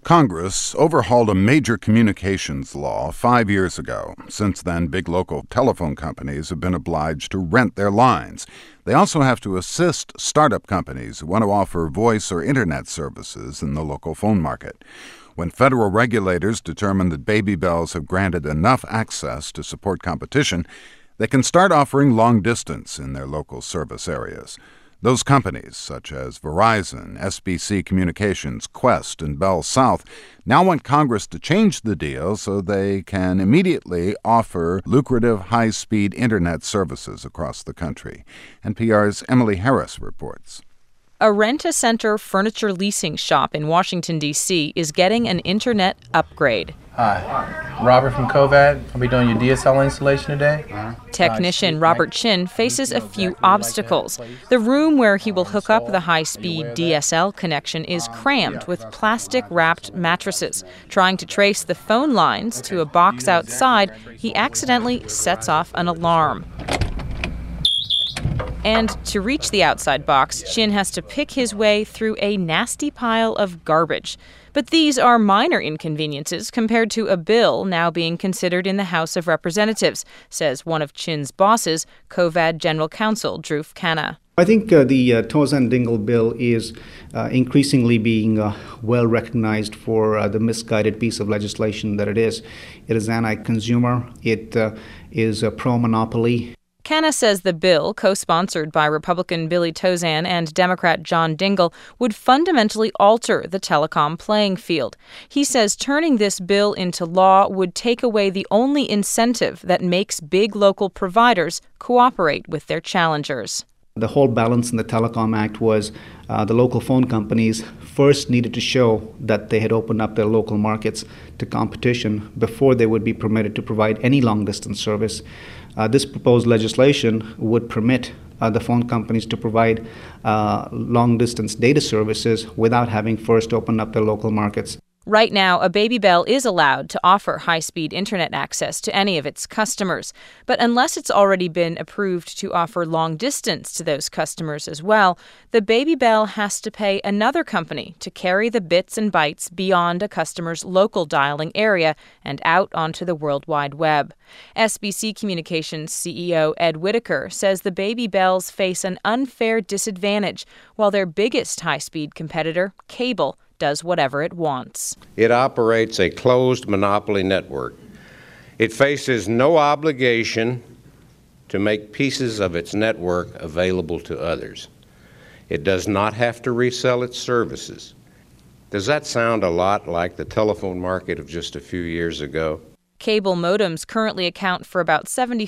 Congress overhauled a major communications law 5 years ago. Since then, big local telephone companies have been obliged to rent their lines. They also have to assist startup companies who want to offer voice or internet services in the local phone market. When federal regulators determine that Baby Bells have granted enough access to support competition, they can start offering long distance in their local service areas. Those companies, such as Verizon, SBC Communications, Qwest, and Bell South, now want Congress to change the deal so they can immediately offer lucrative high-speed internet services across the country. NPR's Emily Harris reports. A Rent-A-Center furniture leasing shop in Washington, D.C. is getting an internet upgrade. Hi, Robert from Covad. I'll be doing your DSL installation today. Technician Robert Chin faces a few obstacles. The room where he will hook up the high-speed DSL connection is crammed with plastic-wrapped mattresses. Trying to trace the phone lines to a box outside, he accidentally sets off an alarm. And to reach the outside box, Chin has to pick his way through a nasty pile of garbage. But these are minor inconveniences compared to a bill now being considered in the House of Representatives, says one of Chin's bosses, Covad General Counsel Dhruv Khanna. I think the Tozer-Dingell bill is increasingly being well recognized for the misguided piece of legislation that it is. It is anti-consumer. It is pro-monopoly. Khanna says the bill, co-sponsored by Republican Billy Tauzin and Democrat John Dingell, would fundamentally alter the telecom playing field. He says turning this bill into law would take away the only incentive that makes big local providers cooperate with their challengers. The whole balance in the Telecom Act was the local phone companies first needed to show that they had opened up their local markets to competition before they would be permitted to provide any long-distance service. This proposed legislation would permit the phone companies to provide long-distance data services without having first opened up their local markets. Right now, a Baby Bell is allowed to offer high-speed internet access to any of its customers. But unless it's already been approved to offer long distance to those customers as well, the Baby Bell has to pay another company to carry the bits and bytes beyond a customer's local dialing area and out onto the World Wide Web. SBC Communications CEO Ed Whitaker says the Baby Bells face an unfair disadvantage, while their biggest high-speed competitor, cable, does whatever it wants. It operates a closed monopoly network. It faces no obligation to make pieces of its network available to others. It does not have to resell its services. Does that sound a lot like the telephone market of just a few years ago? Cable modems currently account for about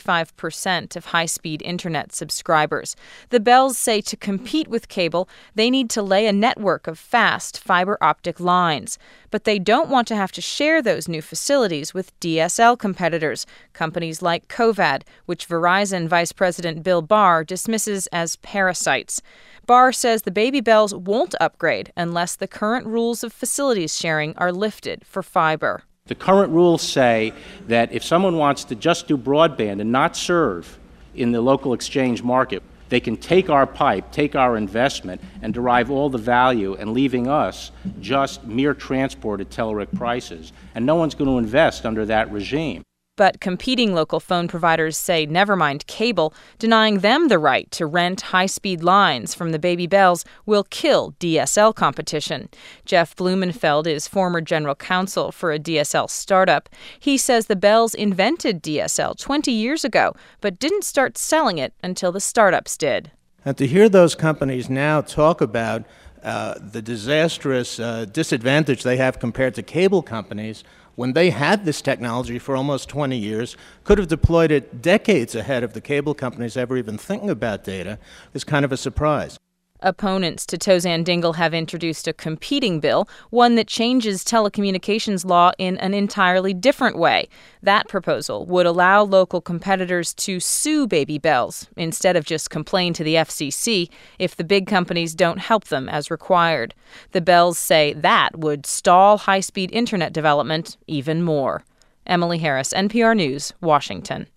75% of high-speed internet subscribers. The Bells say to compete with cable, they need to lay a network of fast fiber optic lines. But they don't want to have to share those new facilities with DSL competitors, companies like Covad, which Verizon Vice President Bill Barr dismisses as parasites. Barr says the Baby Bells won't upgrade unless the current rules of facilities sharing are lifted for fiber. The current rules say that if someone wants to just do broadband and not serve in the local exchange market, they can take our pipe, take our investment, and derive all the value, and leaving us just mere transport at Telerik prices. And no one's going to invest under that regime. But competing local phone providers say never mind cable, denying them the right to rent high-speed lines from the Baby Bells will kill DSL competition. Jeff Blumenfeld is former general counsel for a DSL startup. He says the Bells invented DSL 20 years ago, but didn't start selling it until the startups did. And to hear those companies now talk about the disastrous disadvantage they have compared to cable companies, when they had this technology for almost 20 years, could have deployed it decades ahead of the cable companies ever even thinking about data, is kind of a surprise. Opponents to Tozer-Dingell have introduced a competing bill, one that changes telecommunications law in an entirely different way. That proposal would allow local competitors to sue Baby Bells instead of just complain to the FCC if the big companies don't help them as required. The Bells say that would stall high-speed internet development even more. Emily Harris, NPR News, Washington.